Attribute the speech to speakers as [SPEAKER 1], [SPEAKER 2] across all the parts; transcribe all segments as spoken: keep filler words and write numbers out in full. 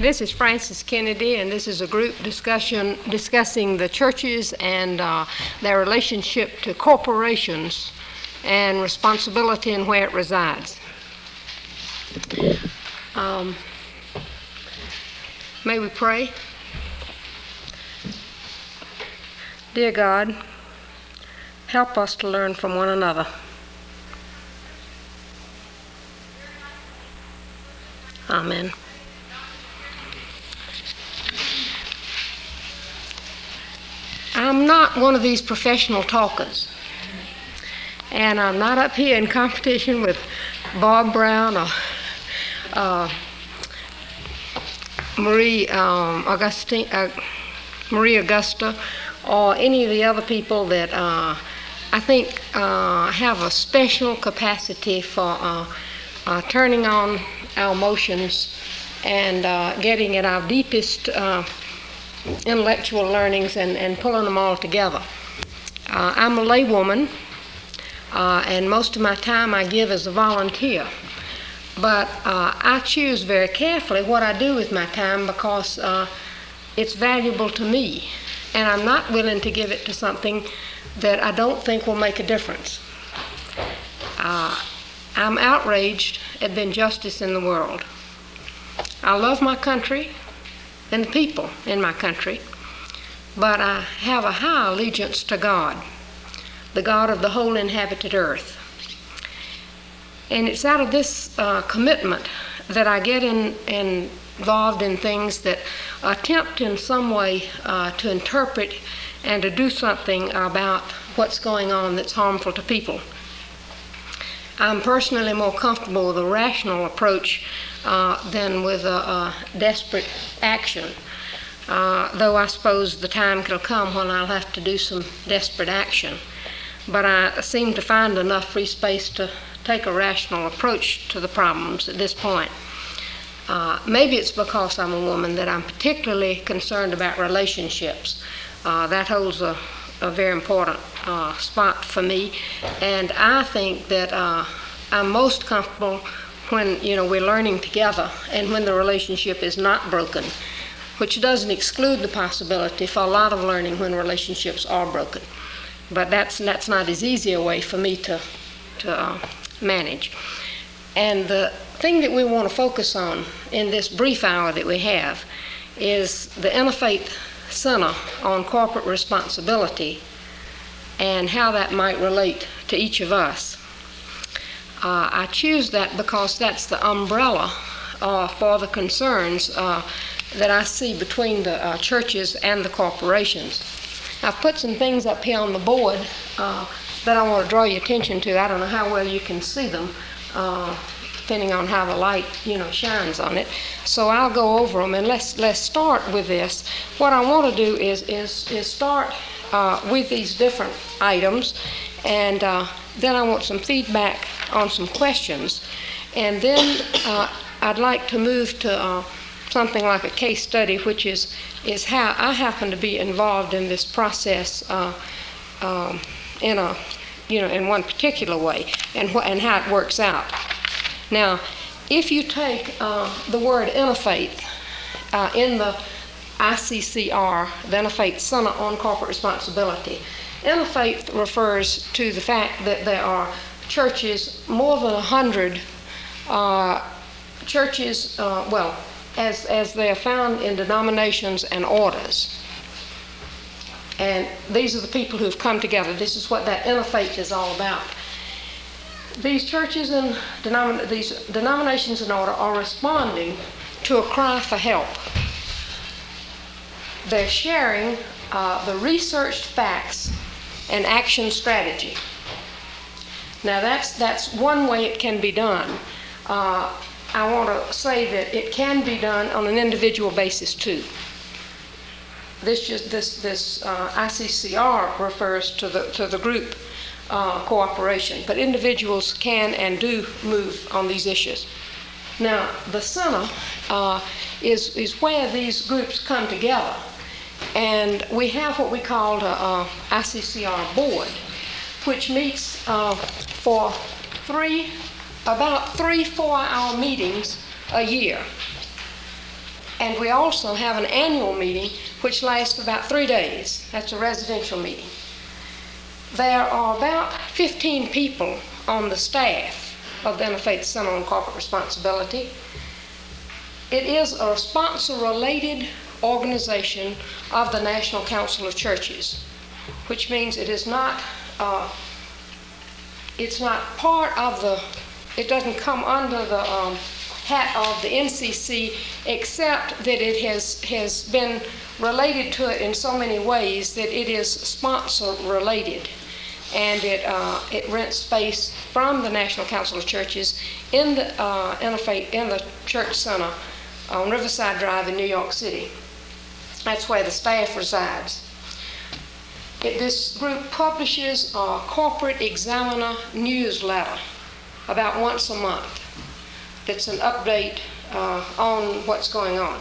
[SPEAKER 1] This is Frances Kennedy, and this is a group discussion discussing the churches and uh, their relationship to corporations and responsibility and where it resides. Um, may we pray? Dear God, help us to learn from one another. Amen. I'm not one of these professional talkers, and I'm not up here in competition with Bob Brown or uh, Marie um, Augustine, uh, Marie Augusta, or any of the other people that uh, I think uh, have a special capacity for uh, uh, turning on our emotions and uh, getting at our deepest uh, intellectual learnings and, and pulling them all together. Uh, I'm a laywoman, uh, and most of my time I give as a volunteer. But uh, I choose very carefully what I do with my time because uh, it's valuable to me, and I'm not willing to give it to something that I don't think will make a difference. Uh, I'm outraged at the injustice in the world. I love my country and the people in my country, but I have a high allegiance to God, the God of the whole inhabited earth. And it's out of this uh, commitment that I get in, in, involved in things that attempt in some way uh, to interpret and to do something about what's going on that's harmful to people. I'm personally more comfortable with a rational approach uh, than with a, a desperate action, uh, though I suppose the time will come when I'll have to do some desperate action. But I seem to find enough free space to take a rational approach to the problems at this point. Uh, maybe it's because I'm a woman that I'm particularly concerned about relationships. Uh, that holds a, a very important uh, spot for me, and I think that uh, I'm most comfortable when you know we're learning together and when the relationship is not broken, which doesn't exclude the possibility for a lot of learning when relationships are broken. But that's that's not as easy a way for me to to uh, manage. And the thing that we want to focus on in this brief hour that we have is the Interfaith Center on corporate responsibility and how that might relate to each of us. Uh, I choose that because that's the umbrella uh, for the concerns uh, that I see between the uh, churches and the corporations. I've put some things up here on the board uh, that I want to draw your attention to. I don't know how well you can see them, uh, depending on how the light, you know, shines on it. So I'll go over them, and let's let's start with this. What I want to do is is is start uh, with these different items, and uh, then I want some feedback on some questions, and then uh, I'd like to move to uh, something like a case study, which is is how I happen to be involved in this process uh, um, in a you know in one particular way, and wh- and how it works out. Now, if you take uh, the word interfaith uh, in the I C C R, the Interfaith Center on Corporate Responsibility, interfaith refers to the fact that there are churches, more than a hundred uh, churches, uh, well, as, as they are found in denominations and orders. And these are the people who've come together. This is what that interfaith is all about. These churches and denom- these denominations in order are responding to a cry for help. They're sharing uh, the researched facts and action strategy. Now that's that's one way it can be done. Uh, I want to say that it can be done on an individual basis too. This just this this uh, I C C R refers to the to the group uh, cooperation, but individuals can and do move on these issues. Now the center uh, is is where these groups come together, and we have what we call a, a I C C R board, which meets uh, for three about three four-hour meetings a year. And we also have an annual meeting which lasts about three days. That's a residential meeting. There are about fifteen people on the staff of the Interfaith Center on Corporate Responsibility. It is a sponsor-related organization of the National Council of Churches, which means it is not, uh, it's not part of the, it doesn't come under the um, hat of the N C C, except that it has, has been related to it in so many ways that it is sponsor-related. And it, uh, it rents space from the National Council of Churches in the, uh, interfaith, in the church center on Riverside Drive in New York City. That's where the staff resides. It, this group publishes a Corporate Examiner newsletter about once a month. That's an update uh, on what's going on.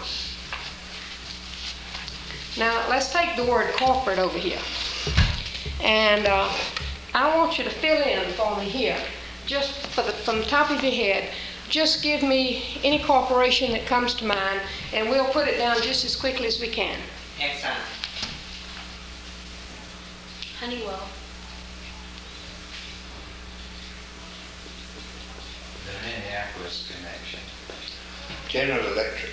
[SPEAKER 1] Now, let's take the word corporate over here. And uh, I want you to fill in for me here, just for the, from the top of your head. Just give me any corporation that comes to mind, and we'll put it down just as quickly as we can.
[SPEAKER 2] Exxon.
[SPEAKER 1] Honeywell.
[SPEAKER 3] The Minneapolis connection.
[SPEAKER 4] General Electric.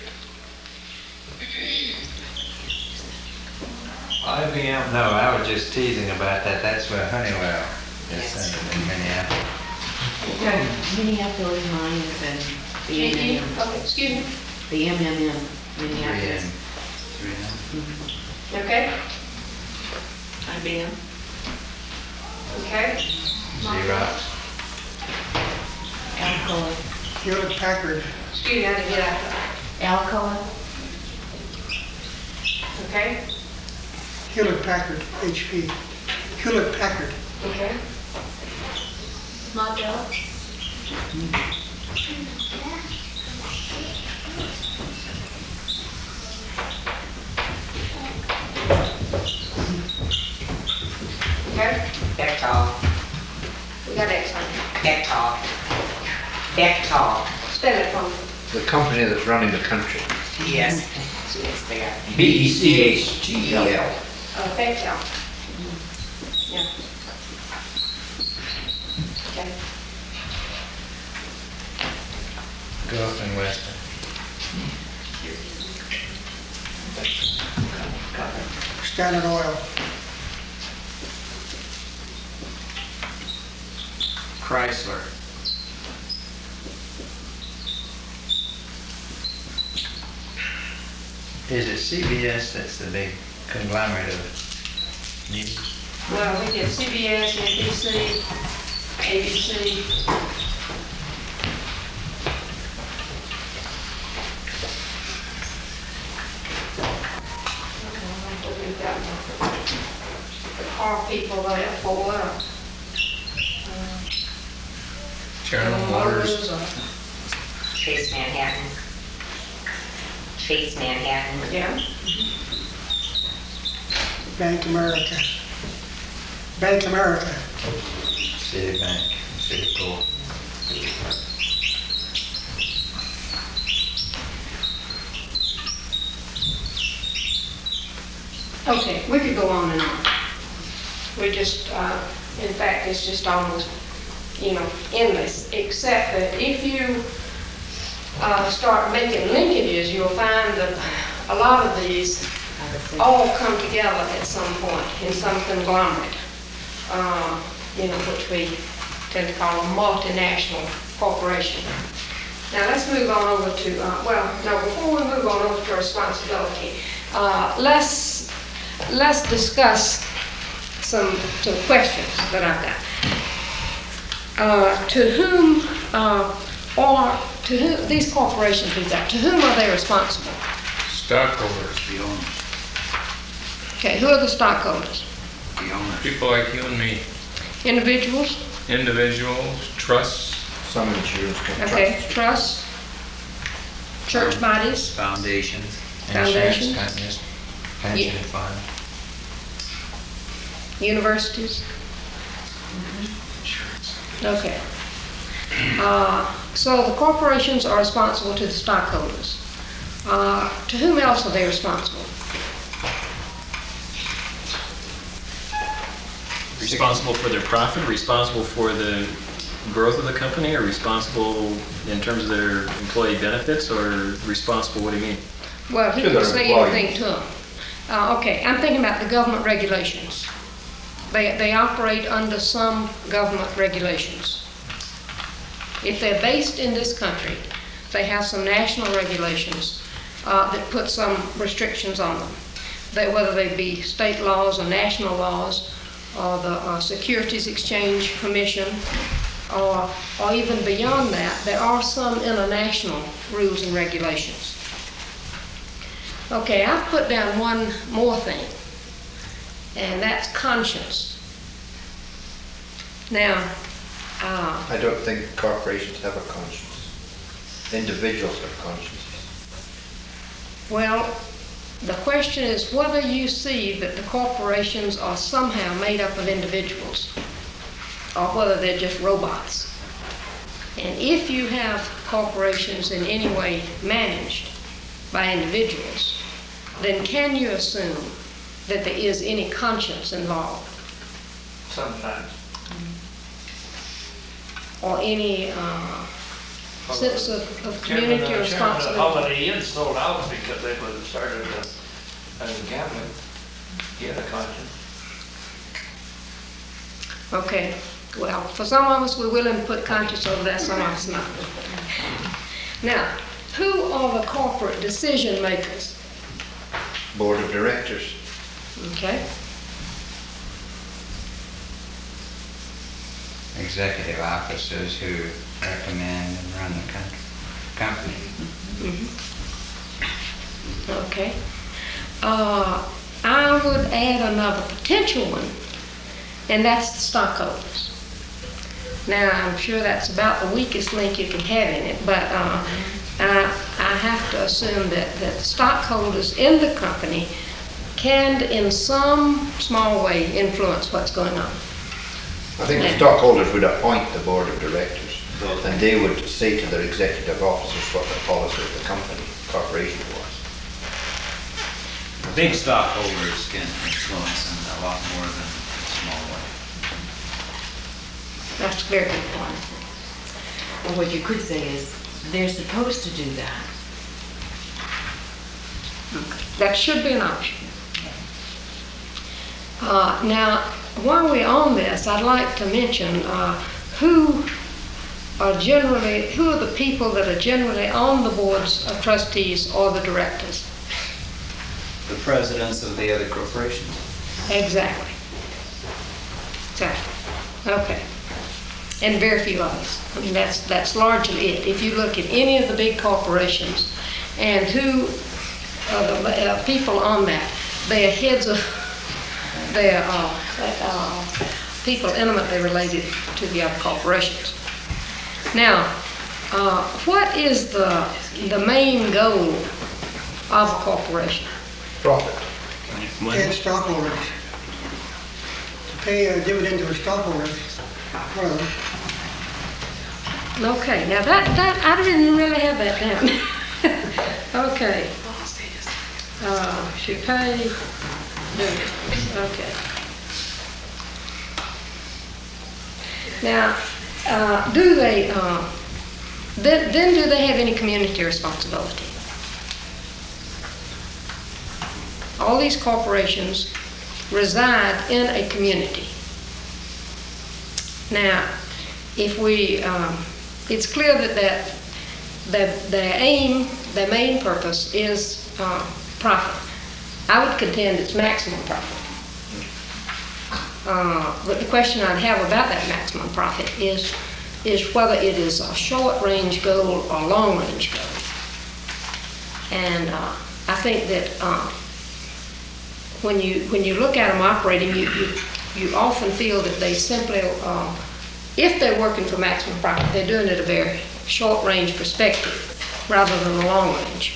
[SPEAKER 3] I B M, no, I was just teasing about that. That's where Honeywell is
[SPEAKER 2] Yes.
[SPEAKER 3] centered in Minneapolis.
[SPEAKER 1] Okay.
[SPEAKER 5] Minneapolis Mines and the M M M,
[SPEAKER 1] Oh, excuse me.
[SPEAKER 5] the M M M,
[SPEAKER 3] Three in,
[SPEAKER 5] Minneapolis.
[SPEAKER 3] three in.
[SPEAKER 1] Okay.
[SPEAKER 5] I B M.
[SPEAKER 1] Okay.
[SPEAKER 3] Xerox.
[SPEAKER 5] Alcoa.
[SPEAKER 6] Hewlett Packard,
[SPEAKER 1] Excuse me, I didn't get out of
[SPEAKER 5] Alcoa.
[SPEAKER 1] that. Okay.
[SPEAKER 6] Hewlett Packard, H P. Hewlett Packard,
[SPEAKER 1] Okay.
[SPEAKER 5] Model.
[SPEAKER 1] Okay.
[SPEAKER 2] Bechtel.
[SPEAKER 1] We got Exxon.
[SPEAKER 2] Bechtel. Bechtel.
[SPEAKER 1] Spell it for me.
[SPEAKER 4] The company that's running the country.
[SPEAKER 2] Yes. Yes, they are.
[SPEAKER 4] B E C H T E L.
[SPEAKER 1] Uh, Bechtel. Yeah. Okay.
[SPEAKER 3] Gulf and Western.
[SPEAKER 6] Standard Oil,
[SPEAKER 3] Chrysler. Is it C B S that's the big conglomerate of news?
[SPEAKER 1] Well, we get C B S, N B C, A B C. We've got the car people there for uh,
[SPEAKER 7] General Motors.
[SPEAKER 1] uh,
[SPEAKER 2] Chase Manhattan. Chase Manhattan.
[SPEAKER 1] Yeah.
[SPEAKER 6] Bank America, Bank America,
[SPEAKER 3] Citibank, Citicorp.
[SPEAKER 1] Okay, we could go on and on. We just, uh, in fact, it's just almost, you know, endless, except that if you uh, start making linkages, you'll find that a lot of these all come together at some point in some conglomerate, uh, you know, which we tend to call a multinational corporation. Now let's move on over to, uh, well, no, before we move on over to responsibility, uh, let's let's discuss some some questions that I've got. Uh, to whom, uh, or to whom these corporations we've got, to whom are they responsible?
[SPEAKER 7] Stockholders, the owners.
[SPEAKER 1] Okay, who are the stockholders?
[SPEAKER 7] The owners. People like you and me.
[SPEAKER 1] Individuals?
[SPEAKER 7] Individuals, trusts,
[SPEAKER 4] Some insurance companies.
[SPEAKER 1] Okay, trusts, church bodies,
[SPEAKER 3] Foundations.
[SPEAKER 1] Foundations.
[SPEAKER 3] Insurance companies. Pension
[SPEAKER 1] Yeah.
[SPEAKER 3] fund.
[SPEAKER 1] universities. Okay. Uh, so the corporations are responsible to the stockholders. Uh, uh, to whom else are they responsible?
[SPEAKER 8] Responsible for their profit, responsible for the growth of the company, or responsible in terms of their employee benefits, or responsible, what do you mean?
[SPEAKER 1] Well, he
[SPEAKER 4] To
[SPEAKER 1] can
[SPEAKER 4] their
[SPEAKER 1] say
[SPEAKER 4] employees.
[SPEAKER 1] anything to them. Uh, okay, I'm thinking about the government regulations. They, they operate under some government regulations. If they're based in this country, they have some national regulations uh, that put some restrictions on them. They, whether they be state laws or national laws, or the uh, Securities Exchange Commission, or, or even beyond that, there are some international rules and regulations. Okay, I've put down one more thing, and that's conscience. Now, uh,
[SPEAKER 4] I don't think corporations have a conscience. Individuals have consciences.
[SPEAKER 1] well, the question is whether you see that the corporations are somehow made up of individuals, or whether they're just robots. And if you have corporations in any way managed by individuals, then can you assume that there is any conscience involved,
[SPEAKER 3] Sometimes.
[SPEAKER 1] or any uh, sense of, of
[SPEAKER 9] Chairman,
[SPEAKER 1] community
[SPEAKER 9] uh, Chairman,
[SPEAKER 1] responsibility?
[SPEAKER 9] Holiday Inn sold out because they was started as as gambling. He had a conscience.
[SPEAKER 1] Okay, well, for some of us, we're willing to put conscience over that, some of us not. Now, who are the corporate decision makers?
[SPEAKER 4] Board of directors.
[SPEAKER 1] Okay,
[SPEAKER 3] Executive officers who recommend and run the country, company.
[SPEAKER 1] okay. Uh, I would add another potential one, and that's the stockholders. Now, I'm sure that's about the weakest link you can have in it, but uh, I, I have to assume that, that the stockholders in the company can, in some small way, influence what's going on.
[SPEAKER 4] I think the stockholders would appoint the board of directors, and they would say to their executive officers what the policy of the company, corporation was.
[SPEAKER 10] Big stockholders can influence in a lot more than a small one.
[SPEAKER 1] That's a very good point.
[SPEAKER 5] Or what you could say is, they're supposed to do that.
[SPEAKER 1] That should be an option. Uh, now, while we're on this, I'd like to mention uh, who are generally, who are the people that are generally on the boards of trustees or the directors?
[SPEAKER 10] The presidents of the other corporations.
[SPEAKER 1] Exactly. Exactly. Okay. And very few others. I mean, that's, that's largely it. If you look at any of the big corporations and who are the uh, people on that, they are heads of, they are uh, uh, people intimately related to the other corporations. Now, uh, what is the, the main goal of a corporation?
[SPEAKER 4] Profit.
[SPEAKER 6] And stockholders. To pay a dividend to the stockholders. One of them.
[SPEAKER 1] Okay, now that, that, I didn't really have that down. Okay. Uh, should pay dividends, okay. Now, uh, do they, uh, then, then do they have any community responsibility? All these corporations reside in a community. Now, if we, um, it's clear that, that, that their aim, their main purpose is uh, profit. I would contend it's maximum profit. Uh, but the question I'd have about that maximum profit is, is whether it is a short-range goal or long-range goal. And uh, I think that uh, when you when you look at them operating, you you, you often feel that they simply, uh, if they're working for maximum profit, they're doing it at a very short-range perspective rather than a long-range.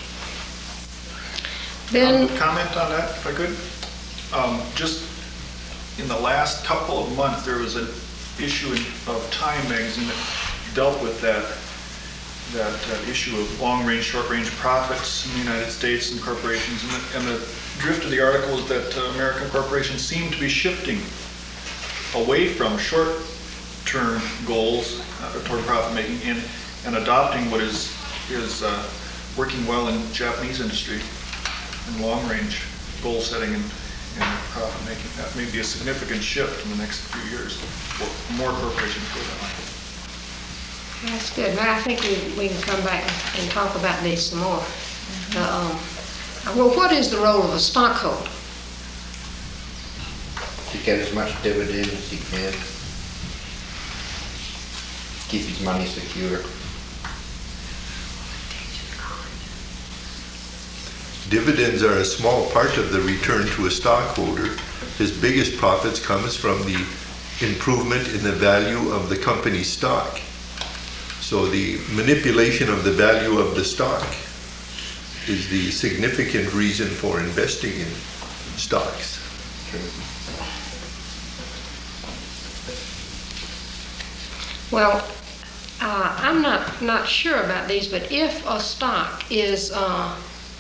[SPEAKER 1] Then,
[SPEAKER 11] Um, Comment on that, if I could? Um, Just in the last couple of months, there was an issue in- of Time magazine that dealt with that. that uh, issue of long-range, short-range profits in the United States and corporations. And the, and the drift of the article is that uh, American corporations seem to be shifting away from short-term goals uh, toward profit-making and, and adopting what is, is uh, working well in Japanese industry and long-range goal setting and, and profit-making. That may be a significant shift in the next few years. More corporations go that way.
[SPEAKER 1] That's good. Well, I think we, we can come back and talk about this some more. Uh, um, well, what is the role of a stockholder?
[SPEAKER 4] To get as much dividend as he can. Keep his money secure.
[SPEAKER 12] Dividends are a small part of the return to a stockholder. His biggest profits comes from the improvement in the value of the company's stock. So the manipulation of the value of the stock is the significant reason for investing in stocks.
[SPEAKER 1] Well, uh, I'm not, not sure about these, but if a stock is uh,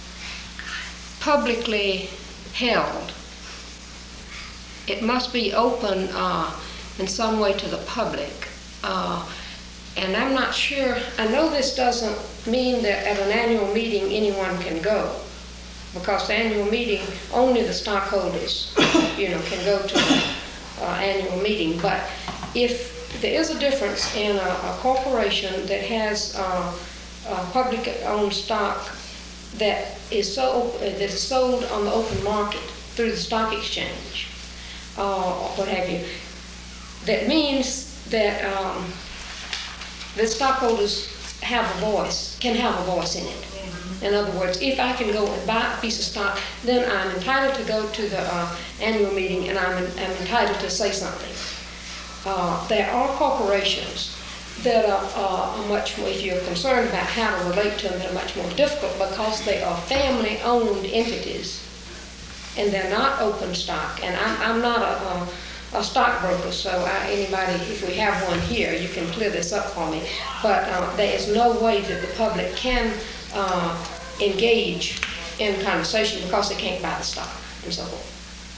[SPEAKER 1] publicly held, it must be open uh, in some way to the public. Uh, and I'm not sure, I know this doesn't mean that at an annual meeting anyone can go, because the annual meeting, only the stockholders, you know, can go to the uh, annual meeting. But if there is a difference in a, a corporation that has uh, uh, public-owned stock that is so uh, that is sold on the open market through the stock exchange, uh, or what have you, that means that um, the stockholders have a voice, can have a voice in it. In other words, if I can go and buy a piece of stock, then I'm entitled to go to the uh, annual meeting, and I'm, I'm entitled to say something. Uh, there are corporations that are, uh, are much more, if you're concerned about how to relate to them, they're much more difficult because they are family-owned entities and they're not open stock. And I'm, I'm not a, a, a stockbroker, so I, anybody, if we have one here, you can clear this up for me. But uh, there is no way that the public can uh, engage in conversation because they can't buy the stock and so forth.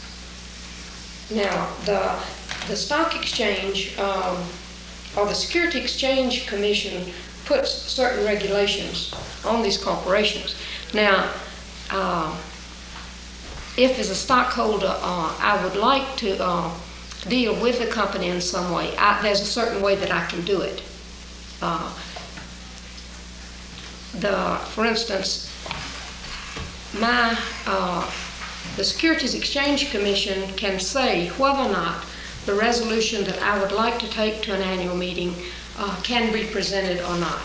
[SPEAKER 1] Now, the The stock exchange, um, or the Security Exchange Commission puts certain regulations on these corporations. Now, uh, if as a stockholder uh, I would like to uh, deal with the company in some way, I, there's a certain way that I can do it. Uh, the, for instance, my uh, the Securities Exchange Commission can say whether or not the resolution that I would like to take to an annual meeting uh, can be presented or not.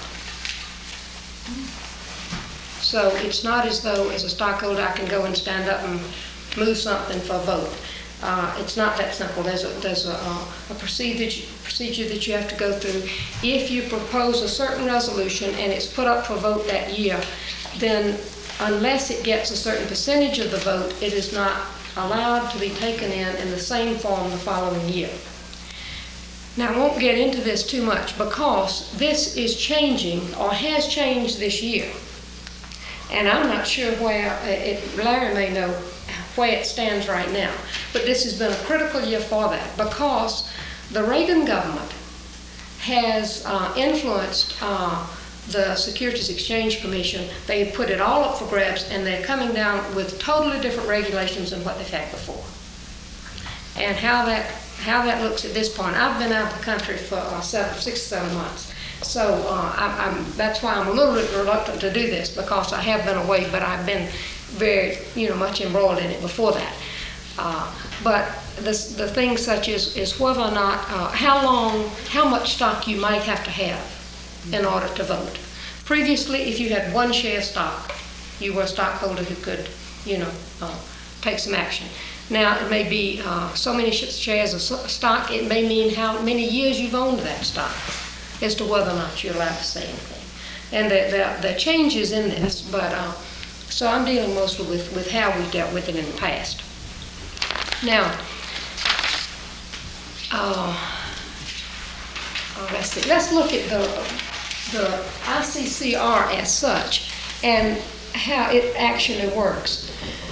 [SPEAKER 1] So it's not as though, as a stockholder, I can go and stand up and move something for a vote. Uh, it's not that simple. There's a, there's a, a procedure, procedure that you have to go through. If you propose a certain resolution and it's put up for vote that year, then unless it gets a certain percentage of the vote, it is not allowed to be taken in in the same form the following year. Now, I won't get into this too much because this is changing or has changed this year. And I'm not sure where, it, Larry may know where it stands right now, but this has been a critical year for that because the Reagan government has uh, influenced uh, the Securities Exchange Commission. They put it all up for grabs, and they're coming down with totally different regulations than what they've had before. And how that how that looks at this point, I've been out of the country for uh, seven, six, seven months. So uh, I, I'm, that's why I'm a little bit reluctant to do this because I have been away, but I've been very, you know, much embroiled in it before that. Uh, but the the things such as is whether or not uh, how long, how much stock you might have to have in order to vote. Previously, if you had one share stock, you were a stockholder who could, you know, uh, take some action. Now, it may be uh, so many sh shares of stock, it may mean how many years you've owned that stock as to whether or not you're allowed to say anything. And there, there, there are changes in this, but uh, so I'm dealing mostly with, with how we've dealt with it in the past. Now, uh, Oh, let's see. Let's look at the the I C C R as such and how it actually works.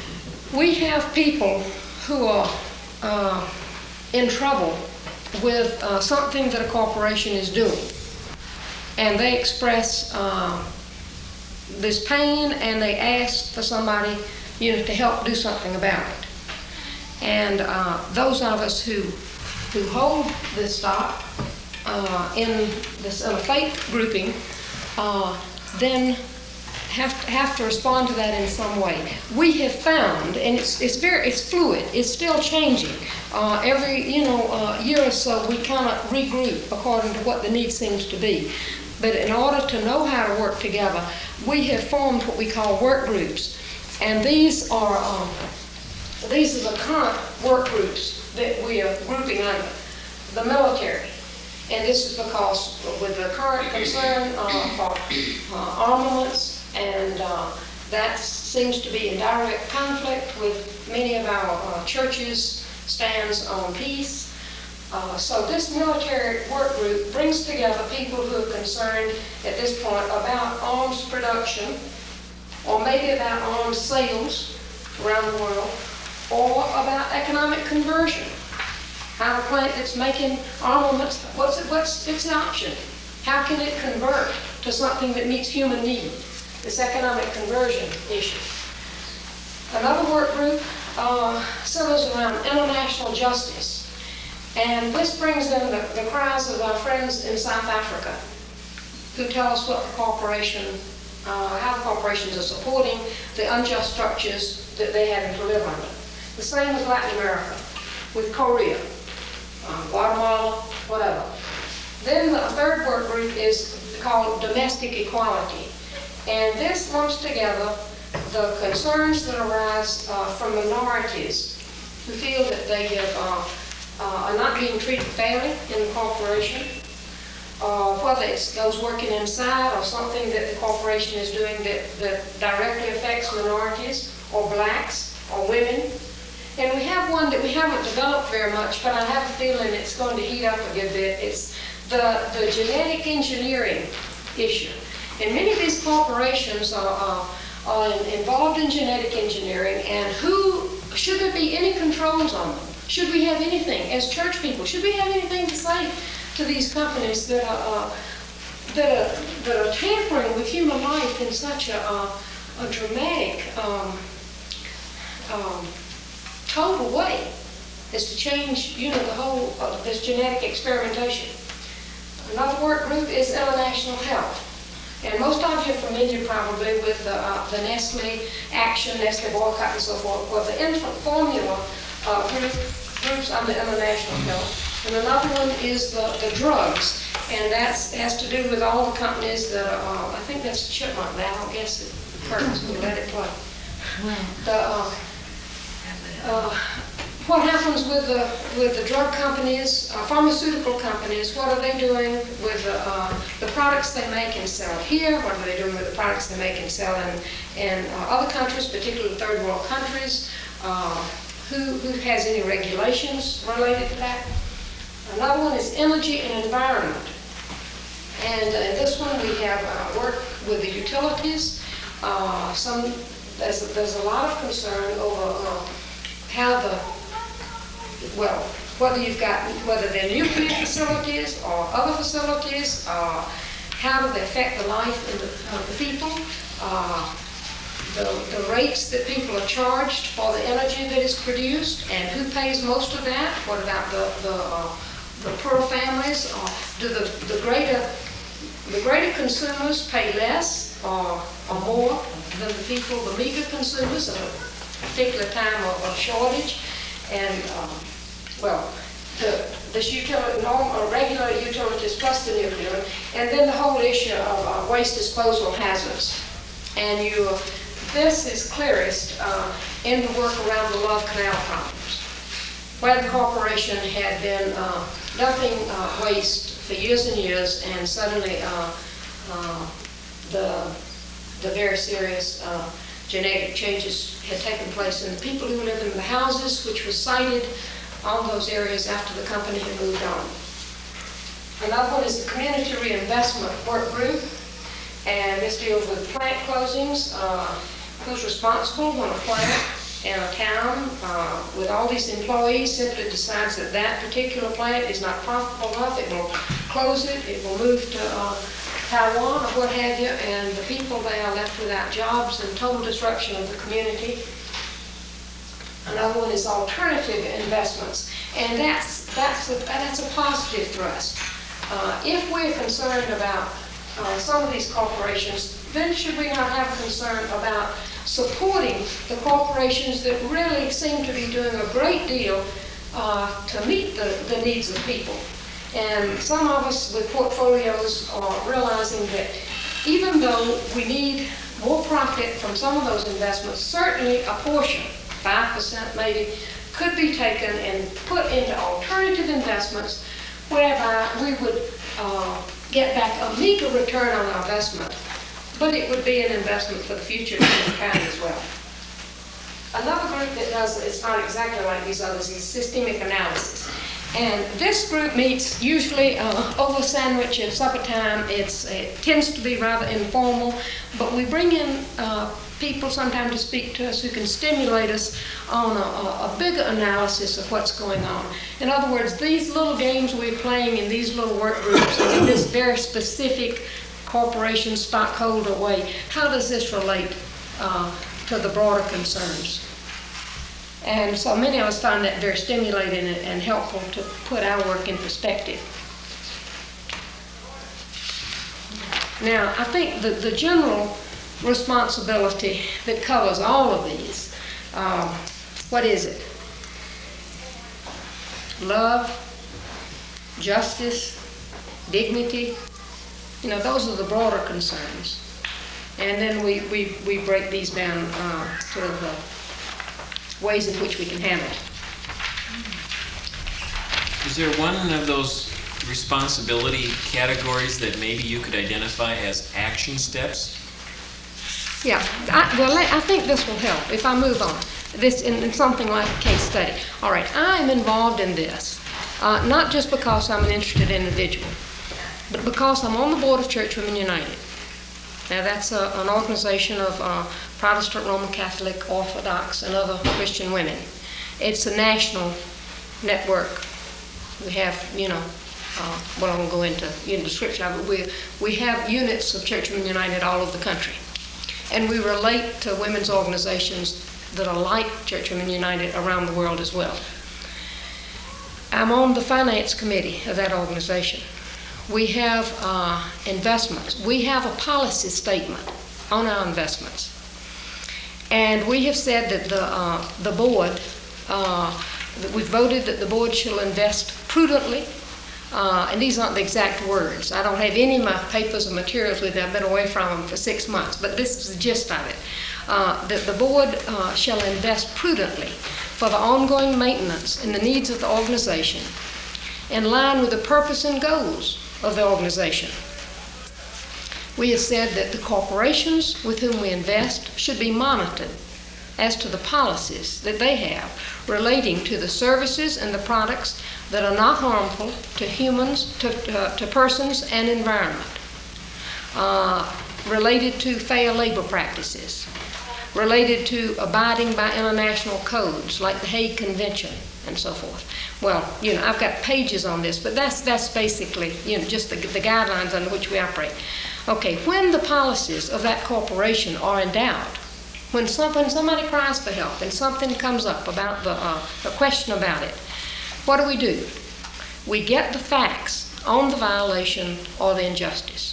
[SPEAKER 1] We have people who are uh, in trouble with uh, something that a corporation is doing, and they express uh, this pain, and they ask for somebody, you know, to help do something about it. And uh, those of us who who hold this stock uh, in this in a faith grouping, uh, then have to, have to respond to that in some way. We have found, and it's it's very it's fluid. It's still changing. Uh, every you know uh, year or so, we kind of regroup according to what the need seems to be. But in order to know how to work together, we have formed what we call work groups, and these are um, these are the current work groups that we are grouping under. The military, and this is because with the current concern uh, for uh, armaments, and uh, that seems to be in direct conflict with many of our uh, churches' stands on peace. Uh, so this military work group brings together people who are concerned at this point about arms production, or maybe about arms sales around the world, or about economic conversion. How a plant that's making armaments, what's it, what's its option? How can it convert to something that meets human need? This economic conversion issue. Another work group uh, centers around international justice. And this brings in the, the cries of our friends in South Africa, who tell us what the corporation, uh, how the corporations are supporting the unjust structures that they have to live under. The same with Latin America, with Korea, uh, Guatemala, whatever. Then the third work group is called domestic equality. And this lumps together the concerns that arise uh, from minorities who feel that they have uh, Uh, are not being treated fairly in the corporation, uh, whether it's those working inside or something that the corporation is doing that, that directly affects minorities or blacks or women. And we have one that we haven't developed very much, but I have a feeling it's going to heat up a good bit. It's the, the genetic engineering issue. And many of these corporations are, are, are involved in genetic engineering, and who, should there be any controls on them? Should we have anything, as church people, should we have anything to say to these companies that are, uh, that are, that are tampering with human life in such a, uh, a dramatic, um, um, total way as to change, you know, the whole, uh, this genetic experimentation. Another work group is international health. And most of you are familiar probably with the, uh, the Nestle action, Nestle boycott and so forth, where the infant formula uh, group groups under international health. And another one is the, the drugs, and that has to do with all the companies that are, uh, I think that's Chipmunk now, I don't guess it hurts, we'll let it play. The, uh, uh, what happens with the, with the drug companies, uh, pharmaceutical companies, what are they doing with the, uh, the products they make and sell here? What are they doing with the products they make and sell in, in uh, other countries, particularly third world countries? Uh, Who, who has any regulations related to that? Another one is energy and environment. And uh, in this one we have uh, work with the utilities. Uh, some, there's, there's a lot of concern over uh, how the, well, whether you've got, whether they're nuclear facilities or other facilities, uh, how do they affect the life of the, of the people? Uh, The, the rates that people are charged for the energy that is produced, and who pays most of that? What about the the, uh, the poor families? Or do the, the greater the greater consumers pay less or, or more than the people, the meager consumers at a particular time of, of shortage? And um, well, the this utility, normal, regular utilities plus the nuclear, and then the whole issue of uh, waste disposal hazards. And you. This is clearest uh, in the work around the Love Canal problems, where the corporation had been uh, dumping uh, waste for years and years, and suddenly uh, uh, the, the very serious uh, genetic changes had taken place in the people who lived in the houses, which were sited on those areas after the company had moved on. Another one is the Community Reinvestment Work Group, and this deals with plant closings. Uh, who's responsible when a plant in a town uh, with all these employees simply decides that that particular plant is not profitable enough, it will close it, it will move to uh, Taiwan or what have you, and the people there are left without jobs and total disruption of the community. Another one is alternative investments, and that's that's a, that's a positive thrust. Uh, if we're concerned about uh, some of these corporations, then should we not have a concern about supporting the corporations that really seem to be doing a great deal uh, to meet the, the needs of people? And some of us with portfolios are realizing that even though we need more profit from some of those investments, certainly a portion, five percent maybe, could be taken and put into alternative investments whereby we would uh, get back a meager return on our investment, but it would be an investment for the future of the county as well. Another group that does, it's not exactly like these others, is systemic analysis. And this group meets usually uh, over sandwich at supper time. It's, it tends to be rather informal, but we bring in uh, people sometimes to speak to us who can stimulate us on a, a, a bigger analysis of what's going on. In other words, these little games we're playing in these little work groups in this very specific corporation stockholder way, how does this relate uh, to the broader concerns? And so many of us find that very stimulating and, and helpful to put our work in perspective. Now, I think the, the general responsibility that covers all of these, um, what is it? Love, justice, dignity, you know, those are the broader concerns. And then we, we, we break these down uh, to the ways in which we can handle it.
[SPEAKER 8] Is there one of those responsibility categories that maybe you could identify as action steps?
[SPEAKER 1] Yeah, I, well, I think this will help if I move on. This in, in something like a case study. All right, I'm involved in this, uh, not just because I'm an interested individual, but because I'm on the board of Church Women United. Now, that's a, an organization of uh, Protestant, Roman Catholic, Orthodox, and other Christian women. It's a national network. We have, you know, uh, well, I won't go into you know, description of it. We, we have units of Church Women United all over the country. And we relate to women's organizations that are like Church Women United around the world as well. I'm on the finance committee of that organization. We have uh, investments. We have a policy statement on our investments. And we have said that the, uh, the board, uh, that we've voted that the board shall invest prudently. Uh, and these aren't the exact words. I don't have any of my papers or materials with me. I've been away from them for six months, but this is the gist of it. Uh, that the board uh, shall invest prudently for the ongoing maintenance and the needs of the organization in line with the purpose and goals of the organization. We have said that the corporations with whom we invest should be monitored as to the policies that they have relating to the services and the products that are not harmful to humans, to, uh, to persons and environment, uh, related to fair labor practices, related to abiding by international codes like the Hague Convention and so forth. Well, you know, I've got pages on this, but that's that's basically, you know, just the, the guidelines under which we operate. Okay, when the policies of that corporation are in doubt, when, some, when somebody cries for help and something comes up about the uh, a question about it, what do we do? We get the facts on the violation or the injustice.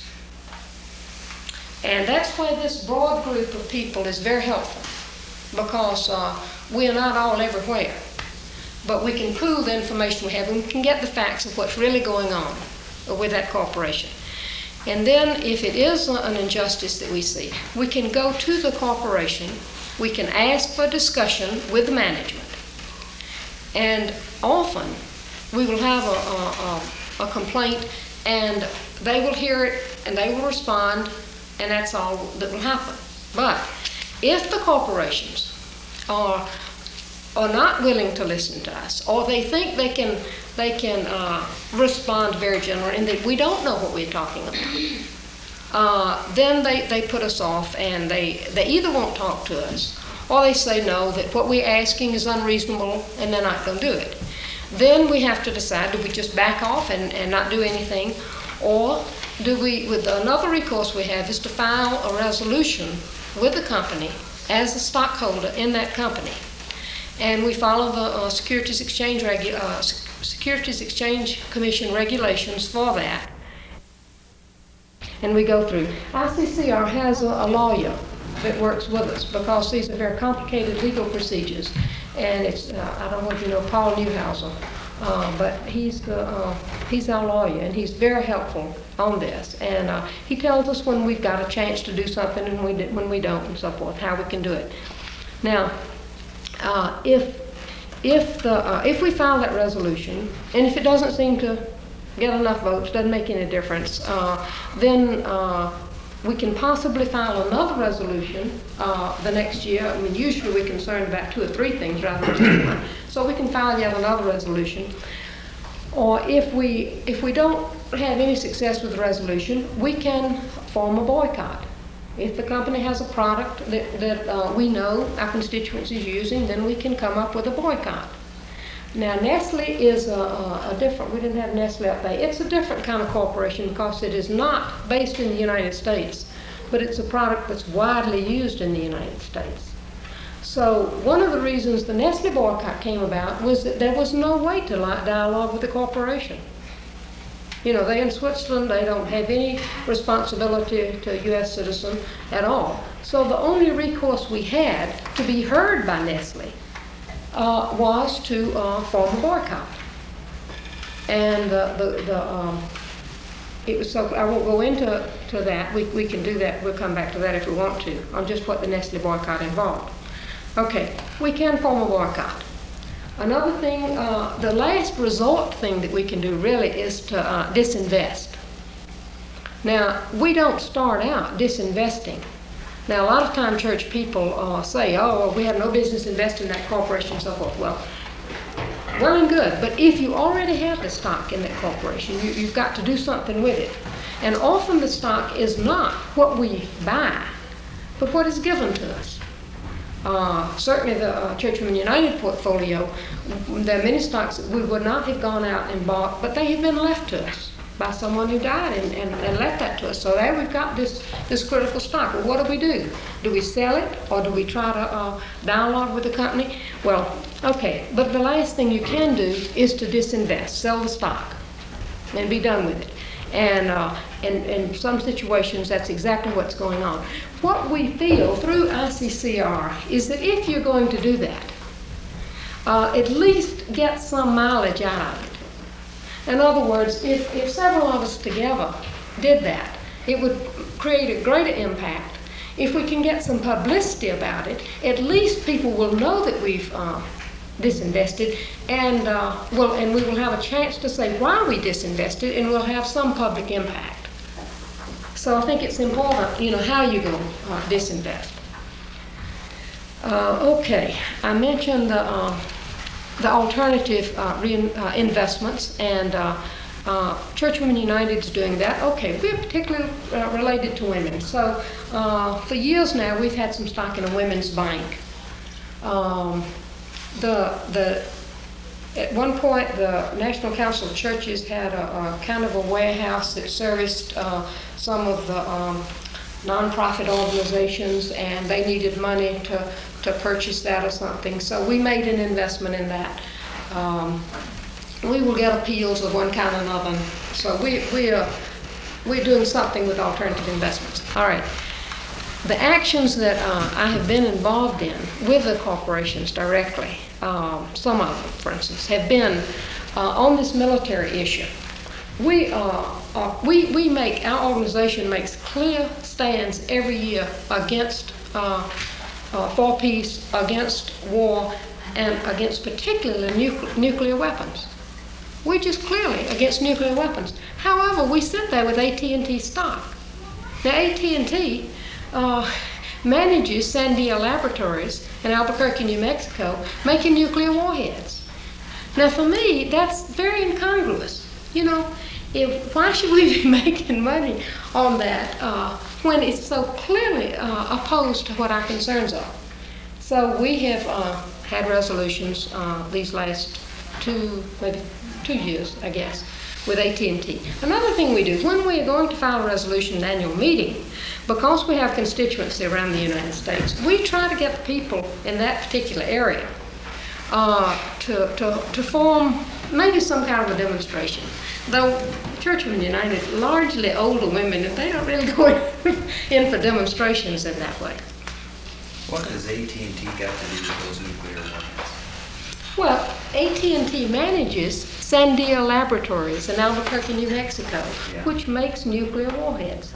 [SPEAKER 1] And that's why this broad group of people is very helpful, because uh, we are not all everywhere. But we can pool the information we have, and we can get the facts of what's really going on with that corporation. And then if it is an injustice that we see, we can go to the corporation, we can ask for discussion with the management. And often we will have a, a, a complaint, and they will hear it, and they will respond, and that's all that will happen. But if the corporations are are not willing to listen to us, or they think they can they can uh, respond very generally, and that we don't know what we're talking about, uh, then they, they put us off, and they, they either won't talk to us, or they say no, that what we're asking is unreasonable, and they're not going to do it. Then we have to decide, do we just back off and, and not do anything, or do we, with another recourse we have, is to file a resolution with the company as a stockholder in that company. And we follow the uh, Securities Exchange regu- uh, Securities Exchange Commission regulations for that. And we go through. I C C R has a, a lawyer that works with us because these are very complicated legal procedures. And it's, uh, I don't know if you know Paul Newhouser, uh, but he's, the, uh, he's our lawyer, and he's very helpful on this. And uh, he tells us when we've got a chance to do something and we d- when we don't, and so forth, how we can do it. Now, uh, if if the uh, if we file that resolution, and if it doesn't seem to get enough votes, doesn't make any difference, uh, then uh, we can possibly file another resolution uh, the next year. I mean, usually we're concerned about two or three things rather than just one. So we can file yet another resolution. Or if we if we don't have any success with the resolution, we can form a boycott. If the company has a product that, that uh, we know our constituents is using, then we can come up with a boycott. Now, Nestle is a, a, a different, we didn't have Nestle up there. It's a different kind of corporation because it is not based in the United States, but it's a product that's widely used in the United States. So one of the reasons the Nestle boycott came about was that there was no way to dialogue with the corporation. You know, they in Switzerland, they don't have any responsibility to a U S citizen at all. So the only recourse we had to be heard by Nestle uh, was to uh, form a boycott. And uh, the, the um, it was so, I won't go into to that. We, we can do that. We'll come back to that if we want to, on just what the Nestle boycott involved. Okay, we can form a boycott. Another thing, uh, the last resort thing that we can do really is to uh, disinvest. Now, we don't start out disinvesting. Now, a lot of time church people uh, say, oh, well, we have no business investing in that corporation and so forth. Well, well and good, but if you already have the stock in that corporation, you, you've got to do something with it. And often the stock is not what we buy, but what is given to us. Uh, certainly the uh, Church Women United portfolio, there are many stocks that we would not have gone out and bought, but they have been left to us by someone who died and, and, and left that to us. So there we've got this, this critical stock. Well, what do we do? Do we sell it, or do we try to uh, dialogue with the company? Well, okay, but the last thing you can do is to disinvest, sell the stock, and be done with it. And uh, in, in some situations, that's exactly what's going on. What we feel through I C C R is that if you're going to do that, uh, at least get some mileage out of it. In other words, if, if several of us together did that, it would create a greater impact. If we can get some publicity about it, at least people will know that we've uh, disinvested, and uh, well, and we will have a chance to say why we disinvested, and we'll have some public impact. So I think it's important, you know, how you go uh, disinvest. Uh, okay, I mentioned the uh, the alternative uh, re- uh, investments, and uh, uh, Church Women United is doing that. Okay, we're particularly uh, related to women. So uh, for years now, we've had some stock in a women's bank. Um, The, the, at one point, the National Council of Churches had a, a kind of a warehouse that serviced uh, some of the um, nonprofit organizations, and they needed money to, to purchase that or something. So we made an investment in that. Um, we will get appeals of one kind or another. So we, we are, we're doing something with alternative investments. All right. The actions that uh, I have been involved in with the corporations directly, um, some of them, for instance, have been uh, on this military issue. We, uh, uh, we, we make, our organization makes clear stands every year against, uh, uh, for peace, against war, and against particularly nucle- nuclear weapons. We're just clearly against nuclear weapons. However, we sit there with A T and T stock. Now, A T and T Uh, manages Sandia Laboratories in Albuquerque, New Mexico, making nuclear warheads. Now, for me, that's very incongruous. You know, if, why should we be making money on that uh, when it's so clearly uh, opposed to what our concerns are? So we have uh, had resolutions uh, these last two, maybe two years, I guess, with A T and T. Another thing we do, when we are going to file a resolution at an annual meeting, because we have constituency around the United States, we try to get the people in that particular area uh, to, to, to form maybe some kind of a demonstration. Though Church of the United, largely older women, and they don't really go in for demonstrations in that way.
[SPEAKER 10] What does A T and T got to do with those nuclear warheads?
[SPEAKER 1] Well, A T and T manages Sandia Laboratories in Albuquerque, New Mexico,
[SPEAKER 10] Yeah.
[SPEAKER 1] which makes nuclear warheads.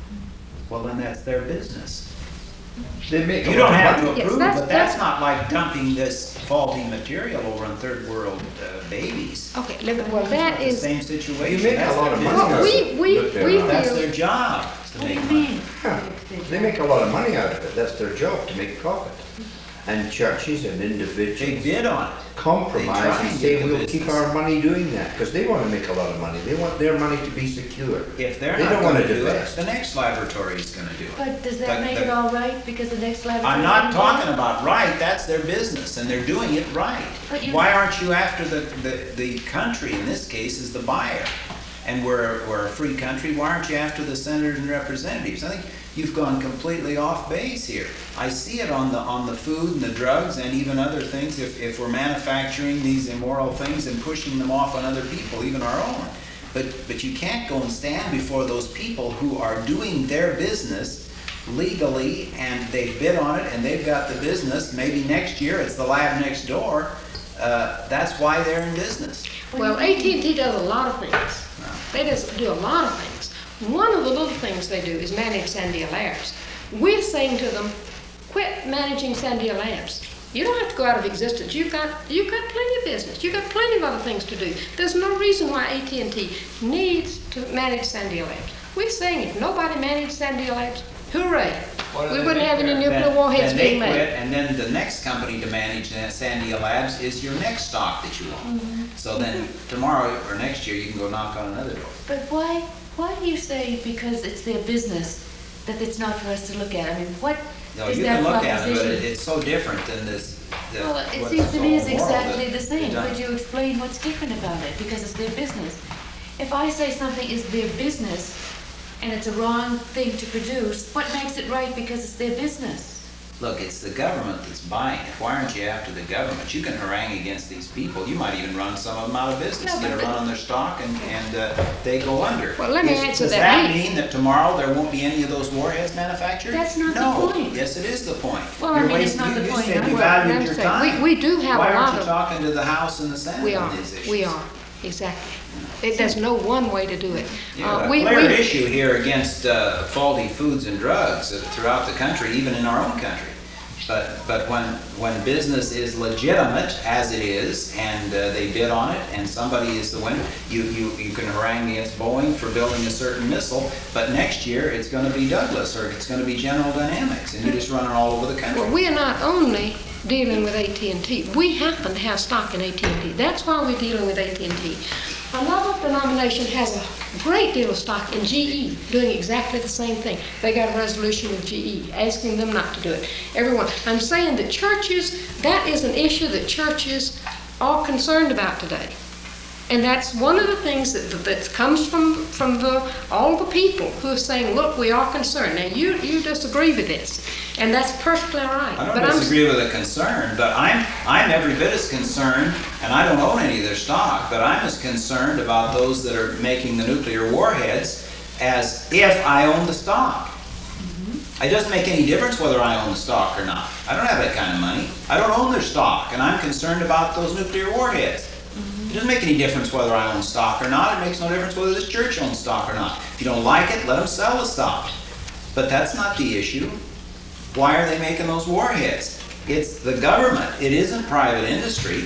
[SPEAKER 10] Well, then that's their business.
[SPEAKER 4] They make a
[SPEAKER 10] You don't
[SPEAKER 4] lot of
[SPEAKER 10] have to
[SPEAKER 4] money.
[SPEAKER 1] Yes,
[SPEAKER 10] approve,
[SPEAKER 1] that's-
[SPEAKER 10] but that's
[SPEAKER 1] that's-
[SPEAKER 10] not like dumping this faulty material over on third world uh, babies.
[SPEAKER 1] Okay, let me- well, that
[SPEAKER 10] The
[SPEAKER 1] is,
[SPEAKER 10] same situation.
[SPEAKER 4] You make a
[SPEAKER 10] That's
[SPEAKER 4] lot
[SPEAKER 10] their
[SPEAKER 4] of money
[SPEAKER 1] well,
[SPEAKER 4] out of
[SPEAKER 10] business.
[SPEAKER 1] we, we,
[SPEAKER 4] Look there,
[SPEAKER 1] we
[SPEAKER 4] huh?
[SPEAKER 10] That's
[SPEAKER 1] feel,
[SPEAKER 10] their job, is to
[SPEAKER 5] What do
[SPEAKER 10] make
[SPEAKER 5] you
[SPEAKER 10] money.
[SPEAKER 5] mean?
[SPEAKER 4] They make a lot of money out of it, that's their job, to make profit. And churches and
[SPEAKER 10] They
[SPEAKER 4] individuals
[SPEAKER 10] bid on it.
[SPEAKER 4] compromise
[SPEAKER 10] They try
[SPEAKER 4] and
[SPEAKER 10] and
[SPEAKER 4] say,
[SPEAKER 10] get the
[SPEAKER 4] we'll keep
[SPEAKER 10] business."
[SPEAKER 4] our money doing that, because they want to make a lot of money. They want their money to be secure.
[SPEAKER 10] If they're
[SPEAKER 4] They
[SPEAKER 10] not
[SPEAKER 4] don't wanna
[SPEAKER 10] gonna do it,
[SPEAKER 4] divest.
[SPEAKER 10] the next laboratory is gonna do it.
[SPEAKER 5] But does
[SPEAKER 10] The-
[SPEAKER 5] that make
[SPEAKER 10] the-
[SPEAKER 5] it all right because the next laboratory?
[SPEAKER 10] I'm not
[SPEAKER 5] didn't do
[SPEAKER 10] talking
[SPEAKER 5] it?
[SPEAKER 10] about right, that's their business, and they're doing it right.
[SPEAKER 5] But you-
[SPEAKER 10] Why aren't you after the, the, the country, in this case, is the buyer? And we're, we're a free country, why aren't you after the senators and representatives? I think you've gone completely off base here. I see it on the, on the food and the drugs and even other things, if, if we're manufacturing these immoral things and pushing them off on other people, even our own. But, but you can't go and stand before those people who are doing their business legally, and they bid on it, and they've got the business, maybe next year it's the lab next door. Uh, that's why they're in business.
[SPEAKER 1] well, A T and T does a lot of things. They just do a lot of things. One of the little things they do is manage Sandia Labs. We're saying to them, quit managing Sandia Labs. You don't have to go out of existence. You've got, you've got plenty of business. You've got plenty of other things to do. There's no reason why A T and T needs to manage Sandia Labs. We're saying if nobody managed Sandia Labs, hooray.
[SPEAKER 10] What do
[SPEAKER 1] We
[SPEAKER 10] they
[SPEAKER 1] wouldn't
[SPEAKER 10] do
[SPEAKER 1] have any
[SPEAKER 10] there?
[SPEAKER 1] nuclear
[SPEAKER 10] Then-
[SPEAKER 1] warheads
[SPEAKER 10] then they
[SPEAKER 1] being
[SPEAKER 10] quit,
[SPEAKER 1] made.
[SPEAKER 10] And then the next company to manage that Sandia Labs is your next stock that you own.
[SPEAKER 1] Mm-hmm.
[SPEAKER 10] So then tomorrow or next year, you can go knock on another door.
[SPEAKER 5] But why, why do you say because it's their business that it's not for us to look at? I mean, what
[SPEAKER 10] No,
[SPEAKER 5] is
[SPEAKER 10] you
[SPEAKER 5] that
[SPEAKER 10] can look at it, but it-
[SPEAKER 5] proposition?
[SPEAKER 10] it's so different than this. the-
[SPEAKER 5] Well, it
[SPEAKER 10] what's
[SPEAKER 5] seems to me it's
[SPEAKER 10] so moral
[SPEAKER 5] exactly
[SPEAKER 10] that
[SPEAKER 5] the same.
[SPEAKER 10] they've done.
[SPEAKER 5] Could you explain what's different about it? Because it's their business. If I say something is their business and it's a wrong thing to produce, what makes it right because it's their business?
[SPEAKER 10] Look, it's the government that's buying it. Why aren't you after the government? You can harangue against these people. You might even run some of them out of business,
[SPEAKER 5] No,
[SPEAKER 10] get a
[SPEAKER 5] but
[SPEAKER 10] run
[SPEAKER 5] the-
[SPEAKER 10] on their stock, and, and uh, they go under.
[SPEAKER 1] Well, let me
[SPEAKER 10] Is-
[SPEAKER 1] answer
[SPEAKER 10] Does
[SPEAKER 1] that.
[SPEAKER 10] that
[SPEAKER 1] We-
[SPEAKER 10] mean that tomorrow there won't be any of those warheads manufactured?
[SPEAKER 5] That's not the
[SPEAKER 10] No.
[SPEAKER 5] point.
[SPEAKER 10] Yes, it is the point.
[SPEAKER 5] Well, I
[SPEAKER 10] You're
[SPEAKER 5] mean, it's
[SPEAKER 10] wasting-
[SPEAKER 5] not
[SPEAKER 10] you-
[SPEAKER 5] the
[SPEAKER 10] you
[SPEAKER 5] point.
[SPEAKER 10] said
[SPEAKER 5] I'm-
[SPEAKER 10] you
[SPEAKER 1] Well,
[SPEAKER 10] valued
[SPEAKER 1] I'm
[SPEAKER 10] your
[SPEAKER 1] saying,
[SPEAKER 10] time.
[SPEAKER 1] we- we do have a
[SPEAKER 10] Why
[SPEAKER 1] lot
[SPEAKER 10] aren't you
[SPEAKER 1] of-
[SPEAKER 10] talking to the House and the Senate
[SPEAKER 1] We
[SPEAKER 10] on
[SPEAKER 1] are,
[SPEAKER 10] these issues?
[SPEAKER 1] we are, exactly. It, there's no one way to do it.
[SPEAKER 10] Yeah,
[SPEAKER 1] Uh,
[SPEAKER 10] a
[SPEAKER 1] we-
[SPEAKER 10] clear
[SPEAKER 1] we-
[SPEAKER 10] issue here against uh, faulty foods and drugs uh, throughout the country, even in our own country. But, but when, when business is legitimate, as it is, and uh, they bid on it, and somebody is the winner, you, you, you can harangue against Boeing for building a certain missile, but next year it's gonna be Douglas, or it's gonna be General Dynamics, and you just run it all over the country.
[SPEAKER 1] Well, we are not only dealing with A T and T. We happen to have stock in A T and T. That's why we're dealing with A T and T. Another denomination has a great deal of stock in G E, doing exactly the same thing. They got a resolution with G E, asking them not to do it. Everyone, I'm saying that churches, that is an issue that churches are concerned about today. And that's one of the things that, that comes from, from the, all the people who are saying, look, we are concerned. Now, you, you disagree with this, and that's perfectly all right.
[SPEAKER 10] I don't
[SPEAKER 1] But I'm-
[SPEAKER 10] disagree with the concern, but I'm, I'm every bit as concerned, and I don't own any of their stock, but I'm as concerned about those that are making the nuclear warheads as if I own the stock. It doesn't make any difference whether I own the stock or not. I don't have that kind of money. I don't own their stock, and I'm concerned about those nuclear warheads. It doesn't make any difference whether I own stock or not. It makes no difference whether this church owns stock or not. If you don't like it, let them sell the stock. But that's not the issue. Why are they making those warheads? It's the government. It isn't private industry.